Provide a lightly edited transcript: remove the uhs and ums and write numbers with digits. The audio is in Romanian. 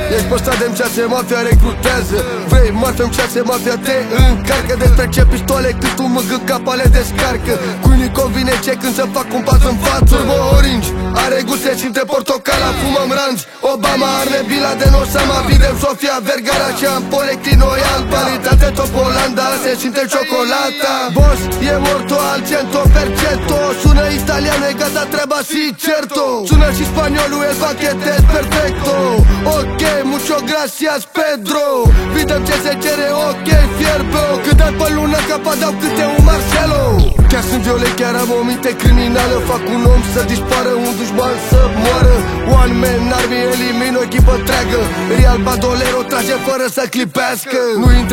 Ești pe stradă-mi cease, mafia recrutează. Vrei marfă-mi cease, mafia te încarcă. Despre ce pistole cât tu măgă capa le descarcă. Cui convine ce când să fac un pas în față. Turbo Orange, are guste, simte portocala, fumăm ranci. Obama, Arne, Bila de Osama, Videm, Sofia Vergara și am Polectino e alba. Calitate top Olanda, se simte ciocolata. Boss, e morto al 100%. Sună italiano, e gata treaba si certo. Sună și spaniolul, el pachete es perfecto. Ok, mucho gracias Pedro. Videm ce se cere, ok, fierbe. Cât dai pe lună, capa dau câte un Marcelo. Chiar sunt violent, chiar am o minte criminală. Fac un om să dispară, un dușman să moară. One man army, elimin o echipă întreagă. Real Badolero trage fără să clipească. Nu